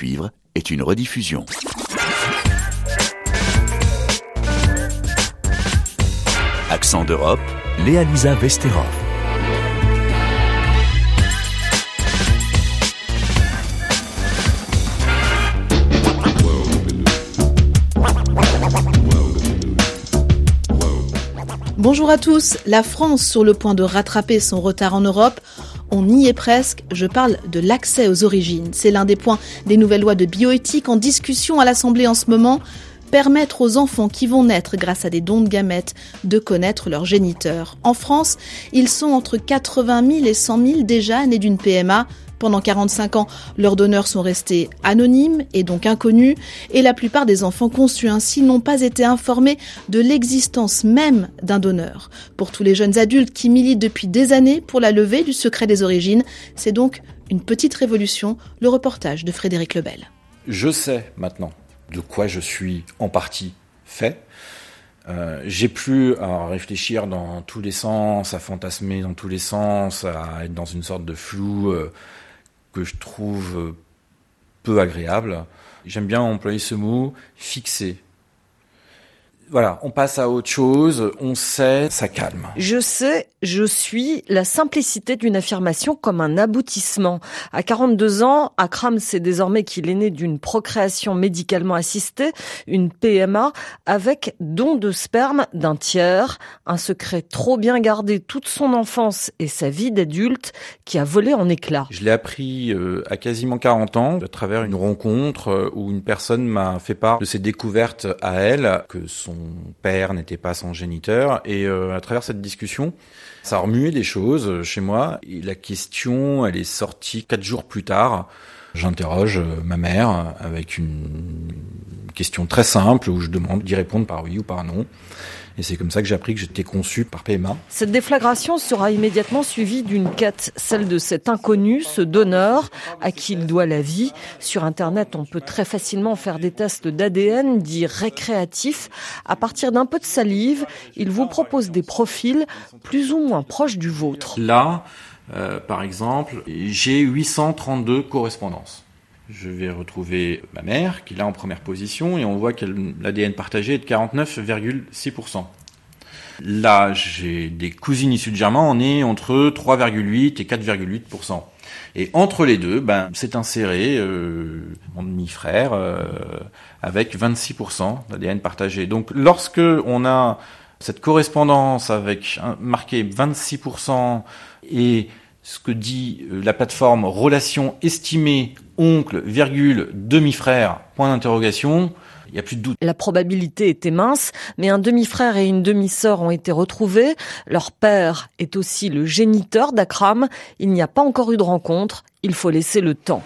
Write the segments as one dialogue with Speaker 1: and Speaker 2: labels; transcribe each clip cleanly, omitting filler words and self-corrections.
Speaker 1: suivre est une rediffusion. Accent d'Europe, Léa-Lisa Vesterov.
Speaker 2: Bonjour à tous, la France sur le point de rattraper son retard en Europe. On y est presque, je parle de l'accès aux origines. C'est l'un des points des nouvelles lois de bioéthique en discussion à l'Assemblée en ce moment. Permettre aux enfants qui vont naître grâce à des dons de gamètes de connaître leurs géniteurs. En France, ils sont entre 80 000 et 100 000 déjà nés d'une PMA. Pendant 45 ans, leurs donneurs sont restés anonymes et donc inconnus, et la plupart des enfants conçus ainsi n'ont pas été informés de l'existence même d'un donneur. Pour tous les jeunes adultes qui militent depuis des années pour la levée du secret des origines, c'est donc une petite révolution, le reportage de Frédéric Lebel.
Speaker 3: Je sais maintenant de quoi je suis en partie fait. J'ai plus à réfléchir dans tous les sens, à fantasmer dans tous les sens, à être dans une sorte de flou que je trouve peu agréable. J'aime bien employer ce mot, fixé. Voilà, on passe à autre chose, on sait, ça calme.
Speaker 4: Je sais, je suis, la simplicité d'une affirmation comme un aboutissement. À 42 ans, Akram sait désormais qu'il est né d'une procréation médicalement assistée, une PMA, avec don de sperme d'un tiers, un secret trop bien gardé toute son enfance et sa vie d'adulte qui a volé en éclats.
Speaker 3: Je l'ai appris à quasiment 40 ans, à travers une rencontre où une personne m'a fait part de ses découvertes à elle, que son père n'était pas son géniteur, et à travers cette discussion, ça a remué des choses chez moi, et la question, elle est sortie 4 jours plus tard. J'interroge ma mère avec une question très simple où je demande d'y répondre par oui ou par non. Et c'est comme ça que j'ai appris que j'étais conçu par PMA.
Speaker 4: Cette déflagration sera immédiatement suivie d'une quête, celle de cet inconnu, ce donneur, à qui il doit la vie. Sur Internet, on peut très facilement faire des tests d'ADN dits récréatifs. À partir d'un peu de salive, il vous propose des profils plus ou moins proches du vôtre.
Speaker 3: Là, par exemple, j'ai 832 correspondances. Je vais retrouver ma mère, qui est là en première position, et on voit que l'ADN partagé est de 49,6%. Là, j'ai des cousines issues de germain, on est entre 3,8 et 4,8%. Et entre les deux, c'est inséré mon demi-frère avec 26% d'ADN partagé. Donc, lorsque on a cette correspondance avec marqué 26% et ce que dit la plateforme relation estimée oncle, demi-frère, point d'interrogation, il n'y a plus de doute.
Speaker 4: La probabilité était mince, mais un demi-frère et une demi-sœur ont été retrouvés. Leur père est aussi le géniteur d'Akram. Il n'y a pas encore eu de rencontre, il faut laisser le temps.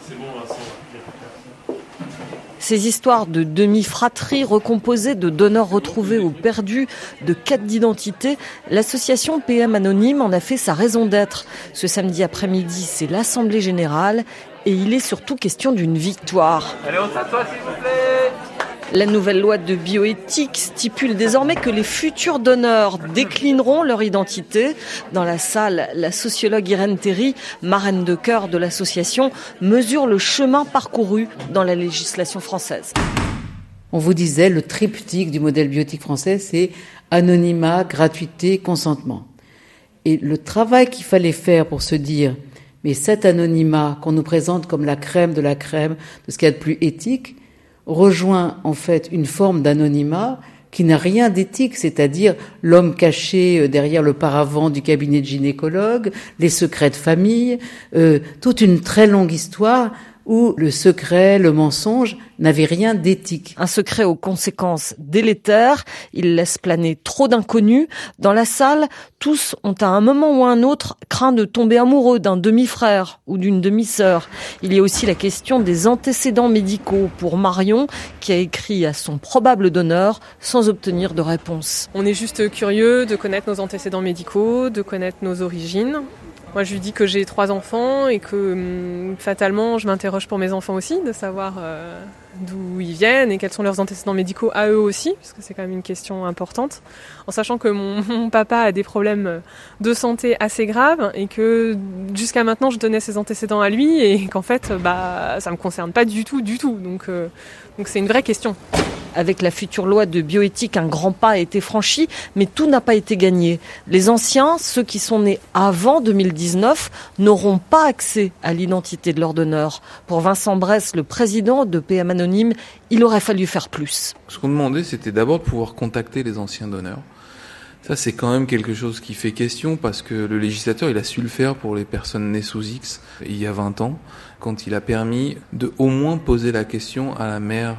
Speaker 4: Ces histoires de demi-fratrie recomposées, de donneurs retrouvés ou perdus, de quête d'identité, l'association PM Anonyme en a fait sa raison d'être. Ce samedi après-midi, c'est l'Assemblée Générale et il est surtout question d'une victoire.
Speaker 5: Allez, on s'assoit s'il vous plaît.
Speaker 4: La nouvelle loi de bioéthique stipule désormais que les futurs donneurs déclineront leur identité. Dans la salle, la sociologue Irène Théry, marraine de cœur de l'association, mesure le chemin parcouru dans la législation française.
Speaker 6: On vous disait, le triptyque du modèle bioéthique français, c'est anonymat, gratuité, consentement. Et le travail qu'il fallait faire pour se dire, mais cet anonymat qu'on nous présente comme la crème de ce qu'il y a de plus éthique, rejoint en fait une forme d'anonymat qui n'a rien d'éthique, c'est-à-dire l'homme caché derrière le paravent du cabinet de gynécologue, les secrets de famille, toute une très longue histoire où le secret, le mensonge n'avaient rien d'éthique.
Speaker 4: Un secret aux conséquences délétères, il laisse planer trop d'inconnus. Dans la salle, tous ont à un moment ou à un autre craint de tomber amoureux d'un demi-frère ou d'une demi-sœur. Il y a aussi la question des antécédents médicaux pour Marion, qui a écrit à son probable donneur sans obtenir de réponse.
Speaker 7: On est juste curieux de connaître nos antécédents médicaux, de connaître nos origines. Moi, je lui dis que j'ai 3 enfants et que fatalement, je m'interroge pour mes enfants aussi, de savoir d'où ils viennent et quels sont leurs antécédents médicaux à eux aussi, parce que c'est quand même une question importante, en sachant que mon papa a des problèmes de santé assez graves et que jusqu'à maintenant, je donnais ses antécédents à lui et qu'en fait, ça me concerne pas du tout. Donc c'est une vraie question.
Speaker 4: Avec la future loi de bioéthique, un grand pas a été franchi, mais tout n'a pas été gagné. Les anciens, ceux qui sont nés avant 2019, n'auront pas accès à l'identité de leur donneur. Pour Vincent Bresse, le président de PM Anonyme, il aurait fallu faire plus.
Speaker 8: Ce qu'on demandait, c'était d'abord de pouvoir contacter les anciens donneurs. Ça, c'est quand même quelque chose qui fait question parce que le législateur, il a su le faire pour les personnes nées sous X il y a 20 ans, quand il a permis de au moins poser la question à la mère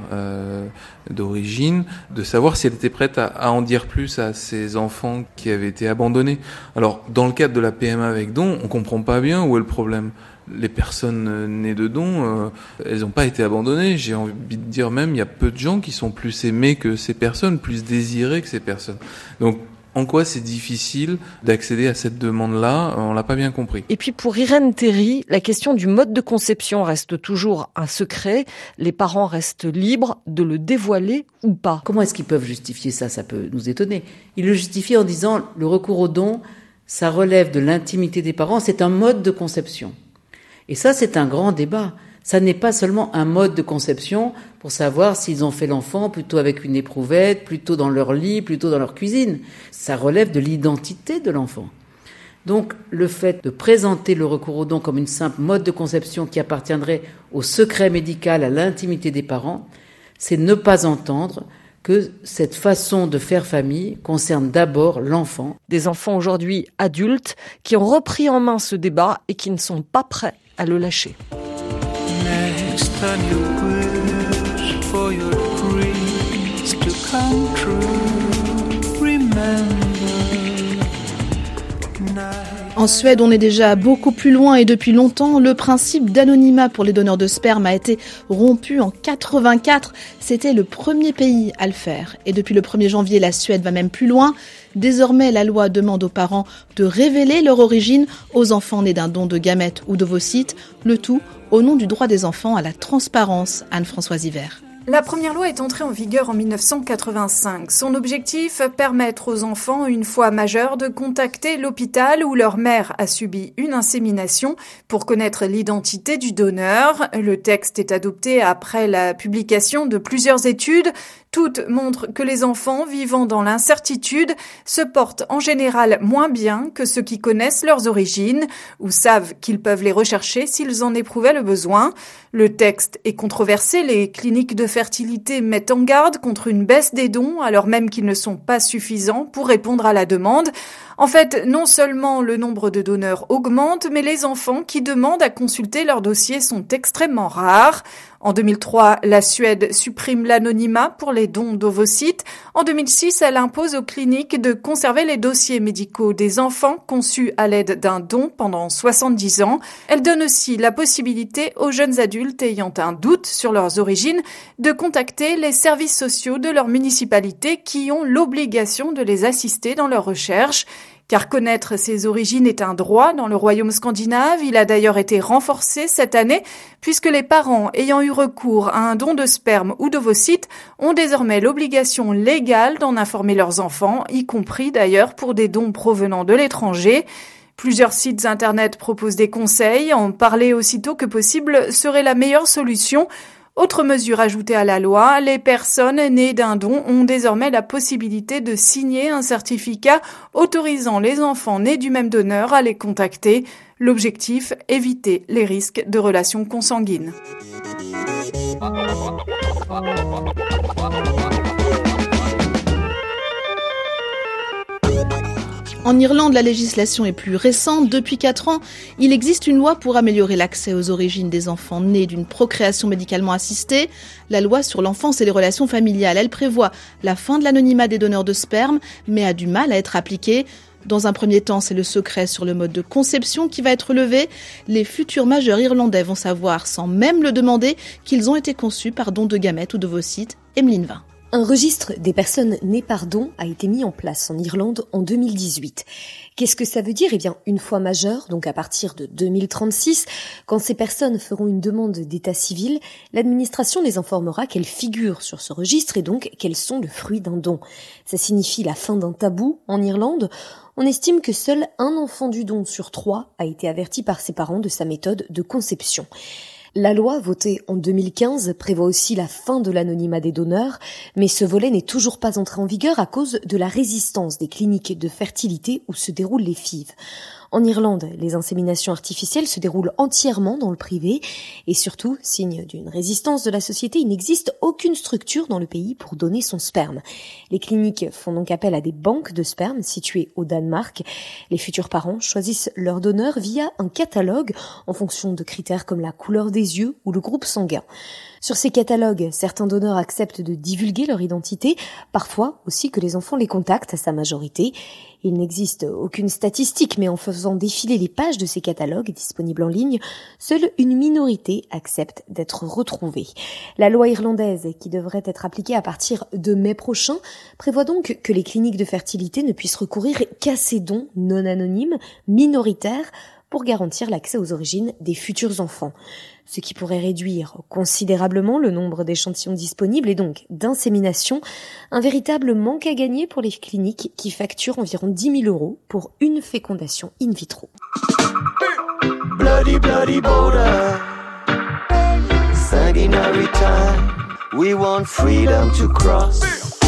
Speaker 8: d'origine, de savoir si elle était prête à en dire plus à ses enfants qui avaient été abandonnés. Alors, dans le cadre de la PMA avec don, on comprend pas bien où est le problème. Les personnes nées de dons, elles n'ont pas été abandonnées. J'ai envie de dire même, il y a peu de gens qui sont plus aimés que ces personnes, plus désirés que ces personnes. Donc, en quoi c'est difficile d'accéder à cette demande-là? On l'a pas bien compris.
Speaker 4: Et puis pour Irène Théry, la question du mode de conception reste toujours un secret. Les parents restent libres de le dévoiler ou pas.
Speaker 6: Comment est-ce qu'ils peuvent justifier ça? Ça peut nous étonner. Ils le justifient en disant le recours au don, ça relève de l'intimité des parents, c'est un mode de conception. Et ça, c'est un grand débat. Ça n'est pas seulement un mode de conception pour savoir s'ils ont fait l'enfant plutôt avec une éprouvette, plutôt dans leur lit, plutôt dans leur cuisine. Ça relève de l'identité de l'enfant. Donc, le fait de présenter le recours au don comme une simple mode de conception qui appartiendrait au secret médical, à l'intimité des parents, c'est ne pas entendre que cette façon de faire famille concerne d'abord l'enfant.
Speaker 4: Des enfants aujourd'hui adultes qui ont repris en main ce débat et qui ne sont pas prêts à le lâcher.
Speaker 9: Next time you wish for your dreams to come true, remember.
Speaker 2: En Suède, on est déjà beaucoup plus loin et depuis longtemps, le principe d'anonymat pour les donneurs de sperme a été rompu en 84. C'était le premier pays à le faire. Et depuis le 1er janvier, la Suède va même plus loin. Désormais, la loi demande aux parents de révéler leur origine aux enfants nés d'un don de gamètes ou d'ovocytes, le tout au nom du droit des enfants à la transparence. Anne-Françoise Hiver.
Speaker 10: La première loi est entrée en vigueur en 1985. Son objectif, permettre aux enfants, une fois majeurs, de contacter l'hôpital où leur mère a subi une insémination pour connaître l'identité du donneur. Le texte est adopté après la publication de plusieurs études. Toutes montrent que les enfants vivant dans l'incertitude se portent en général moins bien que ceux qui connaissent leurs origines ou savent qu'ils peuvent les rechercher s'ils en éprouvaient le besoin. Le texte est controversé. Les cliniques de fertilité mettent en garde contre une baisse des dons alors même qu'ils ne sont pas suffisants pour répondre à la demande. En fait, non seulement le nombre de donneurs augmente, mais les enfants qui demandent à consulter leur dossier sont extrêmement rares. En 2003, la Suède supprime l'anonymat pour les dons d'ovocytes. En 2006, elle impose aux cliniques de conserver les dossiers médicaux des enfants conçus à l'aide d'un don pendant 70 ans. Elle donne aussi la possibilité aux jeunes adultes ayant un doute sur leurs origines de contacter les services sociaux de leur municipalité qui ont l'obligation de les assister dans leurs recherches. Car connaître ses origines est un droit dans le royaume scandinave. Il a d'ailleurs été renforcé cette année puisque les parents ayant eu recours à un don de sperme ou d'ovocytes ont désormais l'obligation légale d'en informer leurs enfants, y compris d'ailleurs pour des dons provenant de l'étranger. Plusieurs sites internet proposent des conseils. En parler aussitôt que possible serait la meilleure solution. Autre mesure ajoutée à la loi, les personnes nées d'un don ont désormais la possibilité de signer un certificat autorisant les enfants nés du même donneur à les contacter. L'objectif, éviter les risques de relations consanguines.
Speaker 2: En Irlande, la législation est plus récente. Depuis 4 ans, il existe une loi pour améliorer l'accès aux origines des enfants nés d'une procréation médicalement assistée. La loi sur l'enfance et les relations familiales, elle prévoit la fin de l'anonymat des donneurs de sperme, mais a du mal à être appliquée. Dans un premier temps, c'est le secret sur le mode de conception qui va être levé. Les futurs majeurs irlandais vont savoir, sans même le demander, qu'ils ont été conçus par don de gamètes ou d'ovocytes. Emeline Vin.
Speaker 11: Un registre des personnes nées par don a été mis en place en Irlande en 2018. Qu'est-ce que ça veut dire ? Eh bien, une fois majeures, donc à partir de 2036, quand ces personnes feront une demande d'état civil, l'administration les informera qu'elles figurent sur ce registre et donc qu'elles sont le fruit d'un don. Ça signifie la fin d'un tabou en Irlande. On estime que seul un enfant du don sur 3 a été averti par ses parents de sa méthode de conception. La loi votée en 2015 prévoit aussi la fin de l'anonymat des donneurs, mais ce volet n'est toujours pas entré en vigueur à cause de la résistance des cliniques de fertilité où se déroulent les FIV. En Irlande, les inséminations artificielles se déroulent entièrement dans le privé et surtout, signe d'une résistance de la société, il n'existe aucune structure dans le pays pour donner son sperme. Les cliniques font donc appel à des banques de sperme situées au Danemark. Les futurs parents choisissent leur donneur via un catalogue en fonction de critères comme la couleur des yeux ou le groupe sanguin. Sur ces catalogues, certains donneurs acceptent de divulguer leur identité, parfois aussi que les enfants les contactent à sa majorité. Il n'existe aucune statistique, mais en faisant défiler les pages de ces catalogues disponibles en ligne, seule une minorité accepte d'être retrouvée. La loi irlandaise, qui devrait être appliquée à partir de mai prochain, prévoit donc que les cliniques de fertilité ne puissent recourir qu'à ces dons non anonymes, minoritaires, pour garantir l'accès aux origines des futurs enfants. Ce qui pourrait réduire considérablement le nombre d'échantillons disponibles et donc d'insémination, un véritable manque à gagner pour les cliniques qui facturent environ 10 000 € pour une fécondation in vitro.
Speaker 12: Bloody, bloody border, sanguinary time, we want freedom to cross.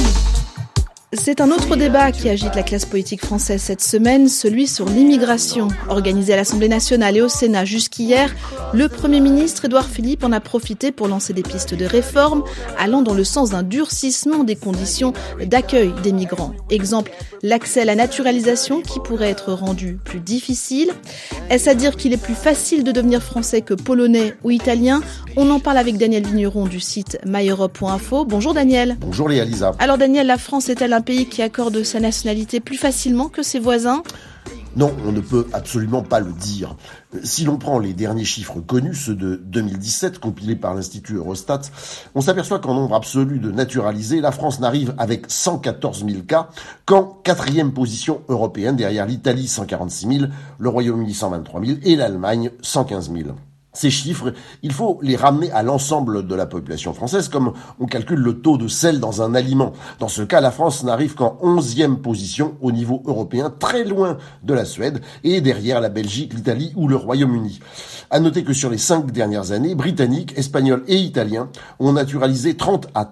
Speaker 2: C'est un autre débat qui agite la classe politique française cette semaine, celui sur l'immigration. Organisé à l'Assemblée nationale et au Sénat jusqu'hier, le Premier ministre Édouard Philippe en a profité pour lancer des pistes de réforme allant dans le sens d'un durcissement des conditions d'accueil des migrants. Exemple, l'accès à la naturalisation qui pourrait être rendu plus difficile. Est-ce à dire qu'il est plus facile de devenir français que polonais ou italien ? On en parle avec Daniel Vigneron du site myeurope.info. Bonjour Daniel.
Speaker 13: Bonjour Léa Lisa.
Speaker 2: Alors Daniel, la France est-elle un pays qui accorde sa nationalité plus facilement que ses voisins ?
Speaker 13: Non, on ne peut absolument pas le dire. Si l'on prend les derniers chiffres connus, ceux de 2017, compilés par l'Institut Eurostat, on s'aperçoit qu'en nombre absolu de naturalisés, la France n'arrive avec 114 000 cas qu'en 4e position européenne, derrière l'Italie 146 000, le Royaume-Uni 123 000 et l'Allemagne 115 000. Ces chiffres, il faut les ramener à l'ensemble de la population française comme on calcule le taux de sel dans un aliment. Dans ce cas, la France n'arrive qu'en 11e position au niveau européen, très loin de la Suède et derrière la Belgique, l'Italie ou le Royaume-Uni. À noter que sur les 5 dernières années, Britanniques, Espagnols et Italiens ont naturalisé 30 à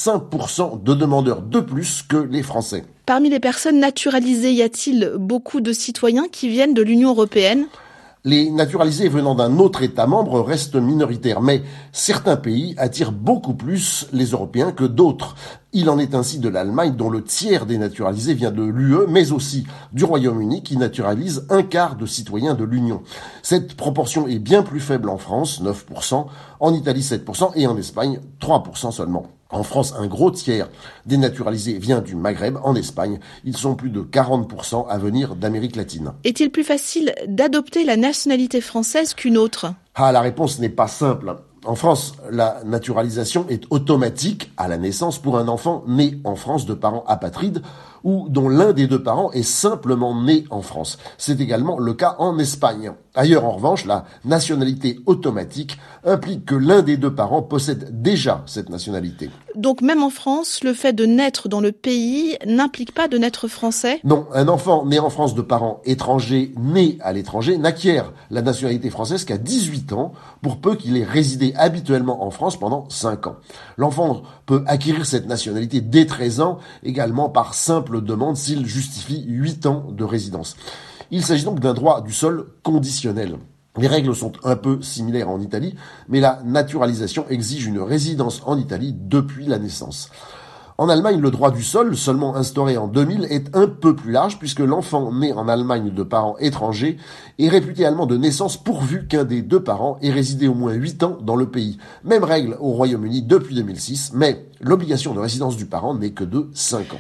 Speaker 13: 35% de demandeurs de plus que les Français.
Speaker 2: Parmi les personnes naturalisées, y a-t-il beaucoup de citoyens qui viennent de l'Union européenne ?
Speaker 13: Les naturalisés venant d'un autre État membre restent minoritaires, mais certains pays attirent beaucoup plus les Européens que d'autres. Il en est ainsi de l'Allemagne, dont le tiers des naturalisés vient de l'UE, mais aussi du Royaume-Uni, qui naturalise un quart de citoyens de l'Union. Cette proportion est bien plus faible en France, 9%, en Italie 7% et en Espagne 3% seulement. En France, un gros tiers des naturalisés vient du Maghreb. En Espagne, ils sont plus de 40% à venir d'Amérique latine.
Speaker 2: Est-il plus facile d'adopter la nationalité française qu'une autre ?
Speaker 13: La réponse n'est pas simple. En France, la naturalisation est automatique à la naissance pour un enfant né en France de parents apatrides ou dont l'un des deux parents est simplement né en France. C'est également le cas en Espagne. Ailleurs, en revanche, la nationalité automatique implique que l'un des deux parents possède déjà cette nationalité.
Speaker 2: Donc même en France, le fait de naître dans le pays n'implique pas de naître français ?
Speaker 13: Non, un enfant né en France de parents étrangers nés à l'étranger n'acquiert la nationalité française qu'à 18 ans, pour peu qu'il ait résidé habituellement en France pendant 5 ans. L'enfant peut acquérir cette nationalité dès 13 ans, également par simple demande s'il justifie 8 ans de résidence. Il s'agit donc d'un droit du sol conditionnel. Les règles sont un peu similaires en Italie, mais la naturalisation exige une résidence en Italie depuis la naissance. En Allemagne, le droit du sol, seulement instauré en 2000, est un peu plus large puisque l'enfant né en Allemagne de parents étrangers est réputé allemand de naissance pourvu qu'un des deux parents ait résidé au moins 8 ans dans le pays. Même règle au Royaume-Uni depuis 2006, mais l'obligation de résidence du parent n'est que de 5 ans.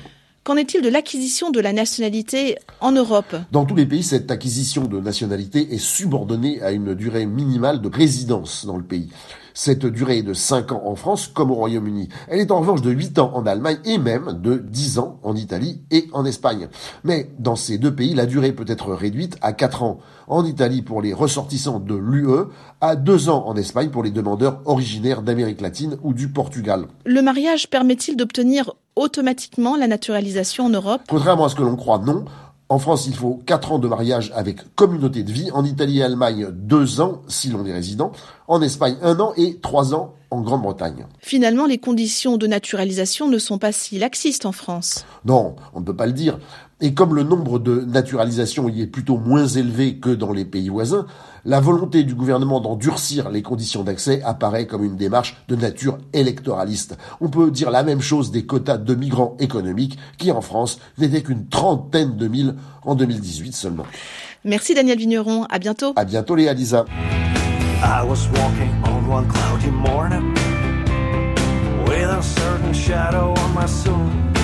Speaker 2: Qu'en est-il de l'acquisition de la nationalité en Europe ?
Speaker 13: Dans tous les pays, cette acquisition de nationalité est subordonnée à une durée minimale de résidence dans le pays. Cette durée est de 5 ans en France comme au Royaume-Uni. Elle est en revanche de 8 ans en Allemagne et même de 10 ans en Italie et en Espagne. Mais dans ces deux pays, la durée peut être réduite à 4 ans. En Italie pour les ressortissants de l'UE, à 2 ans en Espagne pour les demandeurs originaires d'Amérique latine ou du Portugal.
Speaker 2: Le mariage permet-il d'obtenir automatiquement la naturalisation en Europe ?
Speaker 13: Contrairement à ce que l'on croit, non. En France, il faut 4 ans de mariage avec communauté de vie. En Italie et Allemagne, 2 ans si l'on est résident. En Espagne, 1 an et 3 ans en Grande-Bretagne.
Speaker 2: Finalement, les conditions de naturalisation ne sont pas si laxistes en France.
Speaker 13: Non, on ne peut pas le dire. Et comme le nombre de naturalisations y est plutôt moins élevé que dans les pays voisins, la volonté du gouvernement d'endurcir les conditions d'accès apparaît comme une démarche de nature électoraliste. On peut dire la même chose des quotas de migrants économiques qui, en France, n'étaient qu'une 30aine de mille en 2018 seulement.
Speaker 2: Merci Daniel Vigneron, à bientôt.
Speaker 13: À bientôt Léa Lisa.
Speaker 9: I was walking on one cloudy morning with a certain shadow on my soul.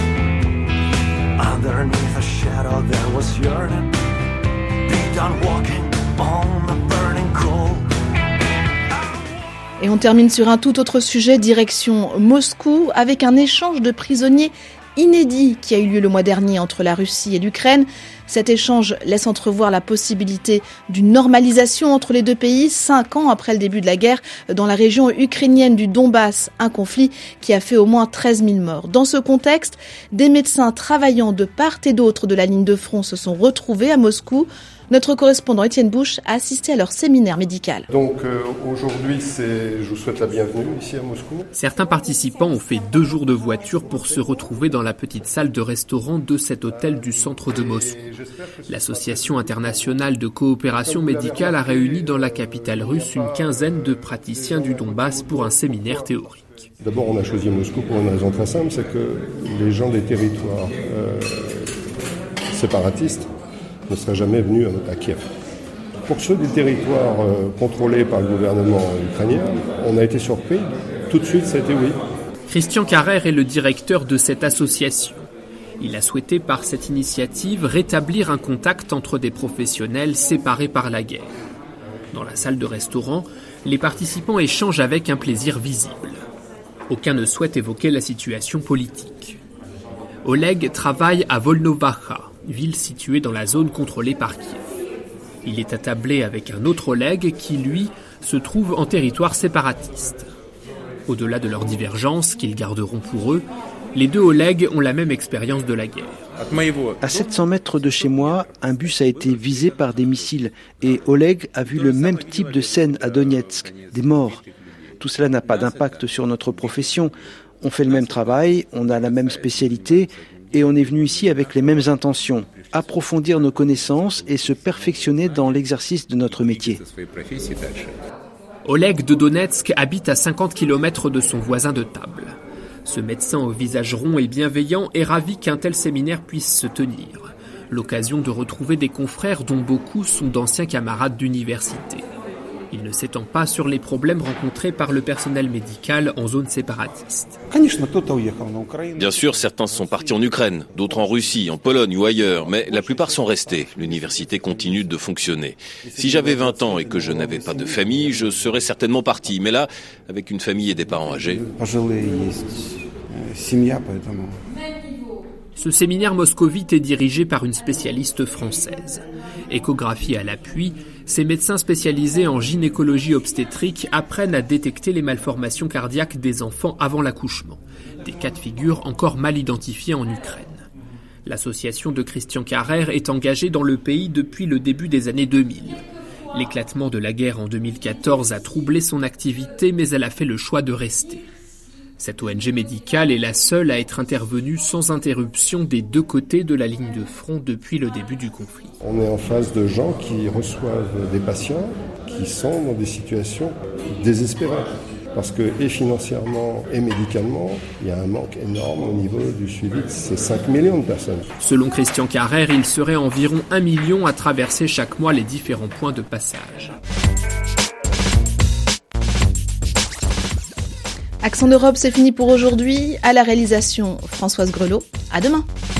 Speaker 9: Underneath a shadow there was yearning. Be done walking on the burning coal.
Speaker 2: Et on termine sur un tout autre sujet, direction Moscou, avec un échange de prisonniers inédit qui a eu lieu le mois dernier entre la Russie et l'Ukraine. Cet échange laisse entrevoir la possibilité d'une normalisation entre les deux pays 5 ans après le début de la guerre dans la région ukrainienne du Donbass, un conflit qui a fait au moins 13 000 morts. Dans ce contexte, des médecins travaillant de part et d'autre de la ligne de front se sont retrouvés à Moscou. Notre correspondant Étienne Bouche a assisté à leur séminaire médical.
Speaker 14: Donc aujourd'hui, je vous souhaite la bienvenue ici à Moscou.
Speaker 15: Certains participants ont fait 2 jours de voiture pour se retrouver dans la petite salle de restaurant de cet hôtel du centre de Moscou. L'Association internationale de coopération médicale a réuni dans la capitale russe une quinzaine de praticiens du Donbass pour un séminaire théorique.
Speaker 14: D'abord, on a choisi Moscou pour une raison très simple, c'est que les gens des territoires séparatistes ne seraient jamais venus à Kiev. Pour ceux des territoires contrôlés par le gouvernement ukrainien, on a été surpris. Tout de suite, ça a été oui.
Speaker 15: Christian Carrère est le directeur de cette association. Il a souhaité par cette initiative rétablir un contact entre des professionnels séparés par la guerre. Dans la salle de restaurant, les participants échangent avec un plaisir visible. Aucun ne souhaite évoquer la situation politique. Oleg travaille à Volnovacha, ville située dans la zone contrôlée par Kiev. Il est attablé avec un autre Oleg qui, lui, se trouve en territoire séparatiste. Au-delà de leurs divergences, qu'ils garderont pour eux, les deux Oleg ont la même expérience de la guerre.
Speaker 16: À 700 mètres de chez moi, un bus a été visé par des missiles et Oleg a vu le même type de scène à Donetsk, des morts. Tout cela n'a pas d'impact sur notre profession. On fait le même travail, on a la même spécialité et on est venu ici avec les mêmes intentions, approfondir nos connaissances et se perfectionner dans l'exercice de notre métier.
Speaker 15: Oleg de Donetsk habite à 50 km de son voisin de table. Ce médecin au visage rond et bienveillant est ravi qu'un tel séminaire puisse se tenir. L'occasion de retrouver des confrères dont beaucoup sont d'anciens camarades d'université. Il ne s'étend pas sur les problèmes rencontrés par le personnel médical en zone séparatiste.
Speaker 17: Bien sûr, certains sont partis en Ukraine, d'autres en Russie, en Pologne ou ailleurs, mais la plupart sont restés. L'université continue de fonctionner. Si j'avais 20 ans et que je n'avais pas de famille, je serais certainement parti. Mais là, avec une famille et des parents âgés...
Speaker 15: Ce séminaire moscovite est dirigé par une spécialiste française. Échographie à l'appui, ces médecins spécialisés en gynécologie obstétrique apprennent à détecter les malformations cardiaques des enfants avant l'accouchement, des cas de figure encore mal identifiés en Ukraine. L'association de Christian Carrère est engagée dans le pays depuis le début des années 2000. L'éclatement de la guerre en 2014 a troublé son activité, mais elle a fait le choix de rester. Cette ONG médicale est la seule à être intervenue sans interruption des deux côtés de la ligne de front depuis le début du conflit.
Speaker 14: On est en face de gens qui reçoivent des patients qui sont dans des situations désespérées. Parce que, et financièrement et médicalement, il y a un manque énorme au niveau du suivi de ces 5 millions de personnes.
Speaker 15: Selon Christian Carrère, il serait environ 1 million à traverser chaque mois les différents points de passage.
Speaker 2: Accent d'Europe, c'est fini pour aujourd'hui. À la réalisation, Françoise Grelot. À demain.